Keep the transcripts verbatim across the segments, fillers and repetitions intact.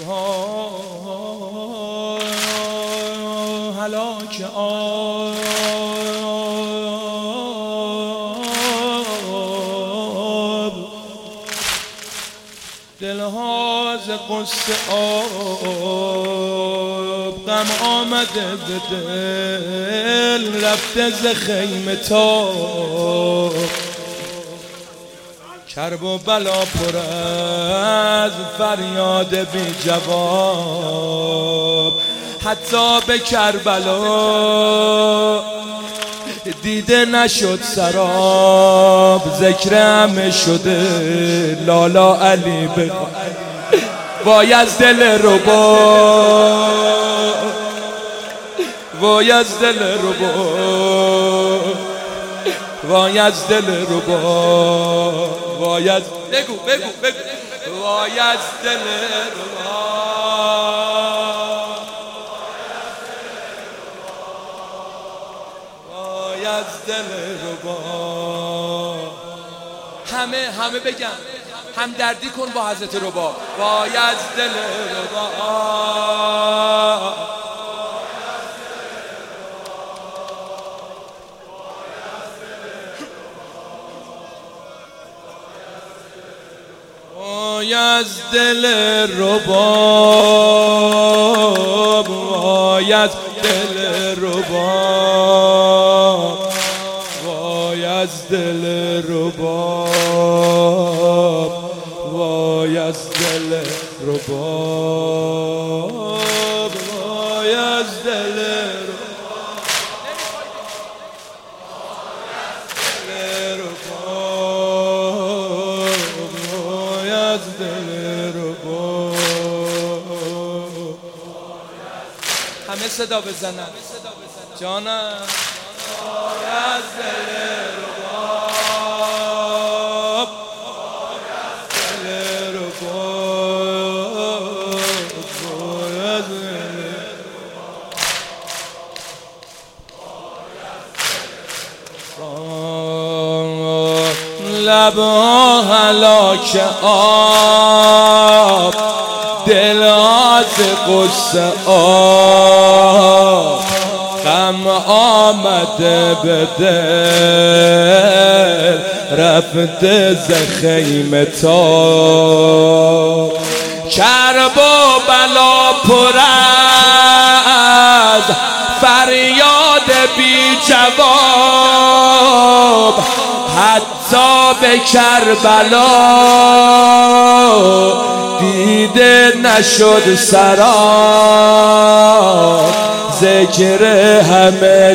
هلاک آب دلها ز قصه آب غم آمده به دل رفته ز خیمه تاب کرب و بلا پر از فریاد بی جواب حتی به کربلا دیده نشد سراب ذکر همه شده لالا علی بخوان وای از دل ربا وای از دل ربا وای از دل ربا وای از بگو بگو بگو وای از دل ربا وای از دل ربا همه همه بگم همدردی کن با حضرت ربا وای از دل ربا وای از دل رباب وای از دل رباب وای از دل رباب وای از دل رباب وای از دل همه صدا بزنن جانم وای از دل رباب وای از دل رباب وای از دل رباب لبها هلاک آب دل از قصه آب غم آمده به دل رفته ز خیمه تاب کرب و بلا پر از فریاد بی جواب حتی به کربلا دیده نشد سراب ذکر همه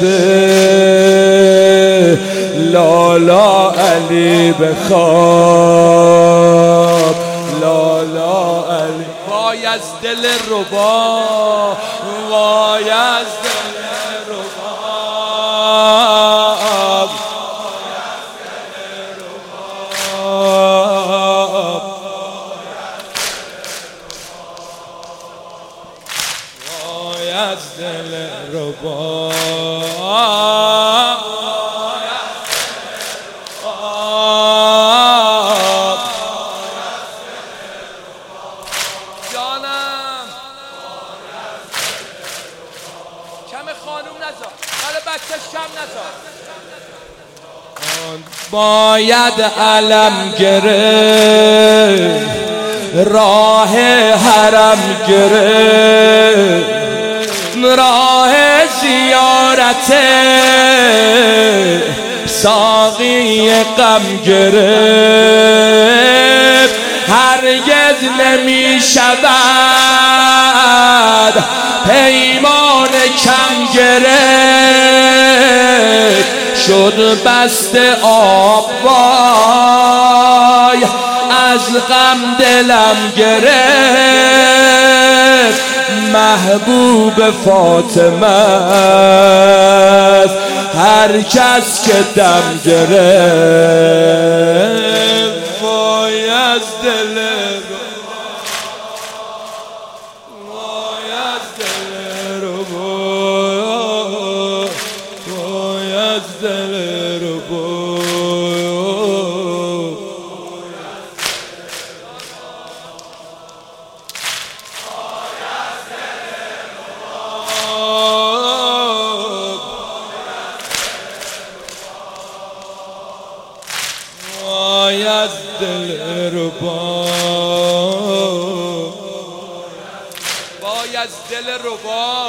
شده لالا علی بخواب لالا علی وای از دل ربا وای از دل رباب از دل ربا جانم کم خانوم نزار حالا بچه شم نزار باید علم گرفت راه حرم گرفت راه زیارت ساقی غم گرفت هرگز نمی شود پیمان کم گرفت شد بست آب وای از غم دلم گرفت محبوب فاطمه است هر کس که دم گرفت وای از دل وای از دل وای از دل باید دل ربا باید دل ربا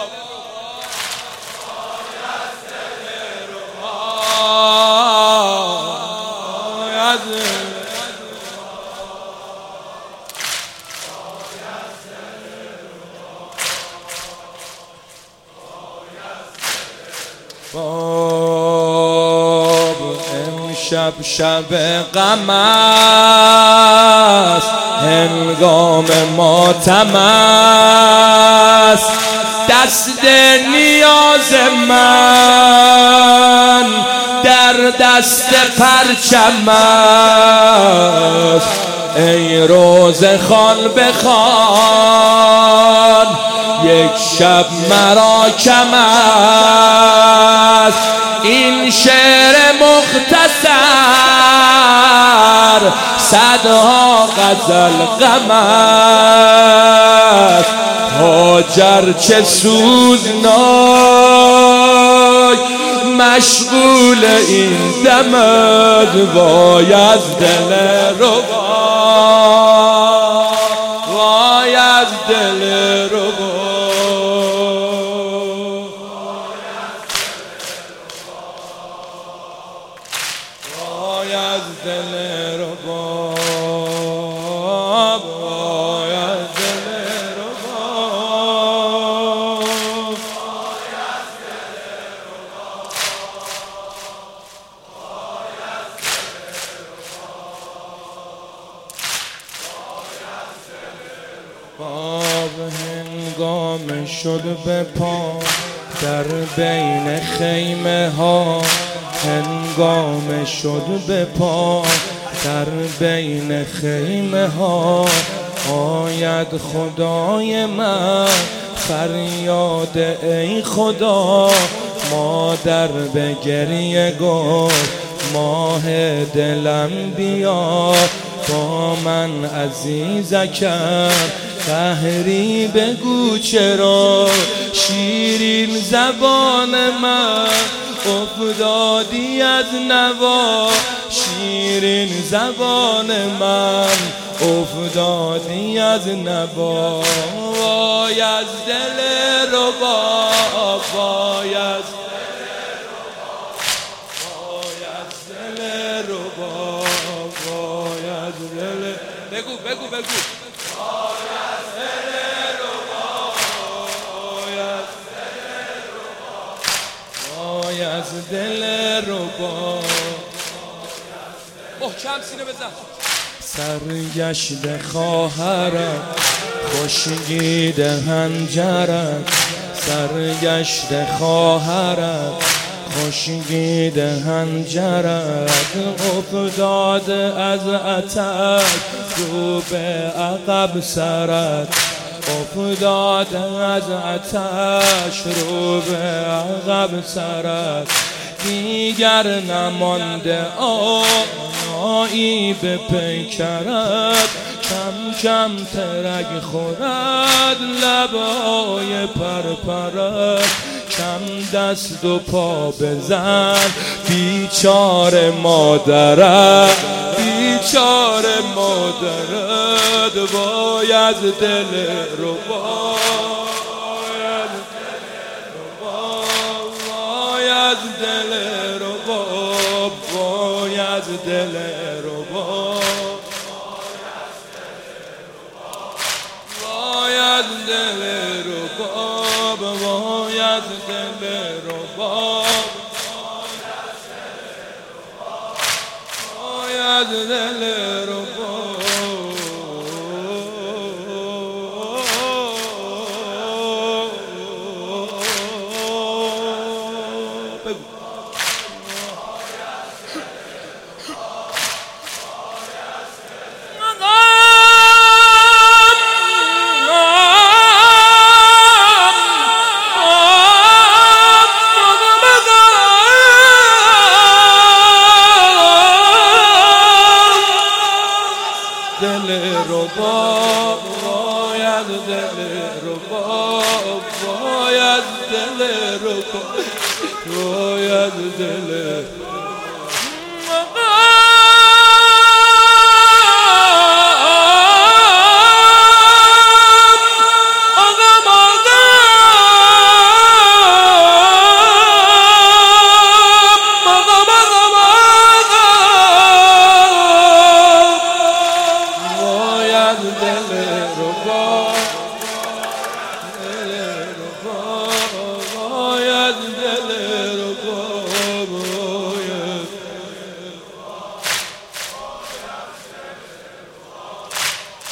باب امشب شب غم است هنگام ماتم است دست نیاز من در دست پرچم است ای روز خان بخوان یک شب مرا کم است این شعر مختصر صدها غزل غم است هاجر چه سوزناک مشغول این دمد وای از دل ربا وای از دل ربا وای از دل ربا وای از دل ربا باب هنگام شد به پا در بین خیمه ها هنگام شد به پا در بین خیمه ها آید خدای من فریاد ای خدا مادر به گریه گفت ماه دلم بیا با من عزیزکم قهری بگو چرا شیرین زبان من افتادی از نوا شیرین زبان من افتادی از نوا وای از دل ربا وای از وای از دل ربا وای از دل بگو بگو بگو وای از دل ربا وای از وای از دل ربا محکم سینه بزن سرگشت خواهرم خشکی هنجرم سرگشت خواهرم خشکی هنجرم افتاد از اتک رو به عقب سرت افتاد از آتش رو به عقب سرت دیگر نمانده آنایی به پیکرت کم کم ترک خورد لبای پرپرت کم دست و پا بزن بیچاره مادرت بیچاره مادرت وای از دل ربا وای از دل ربا وای از دل ربا وای از دل ربا وای از دل ربا وای از دل ربا دل ربا وای از دل ربا وای از دل ربا وای از دل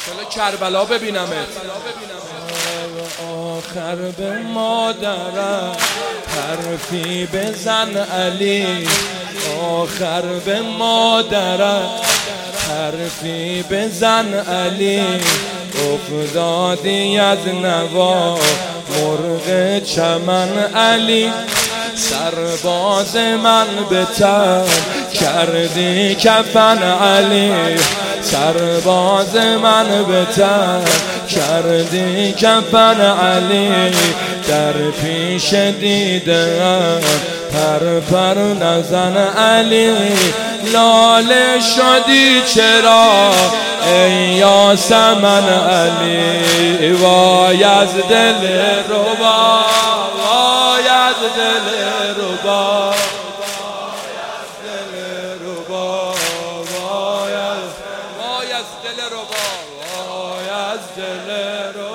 چلو کربلا ببینمت. آخر به مادرم حرفی بزن علی، آخر به مادرم حرفی بزن علی، افتادی از نوا مرغ چمن علی، سرباز من به تن کردی کفن علی، سرباز من به تن کردی کفن علی، در پیش دیدم پر پر نزن علی، لاله شدی چرا ای یاسمن علی، وای از دل ربا، وای از دل ربا، وای از دل ربا، وای از دل ربا، وای از دل ربا.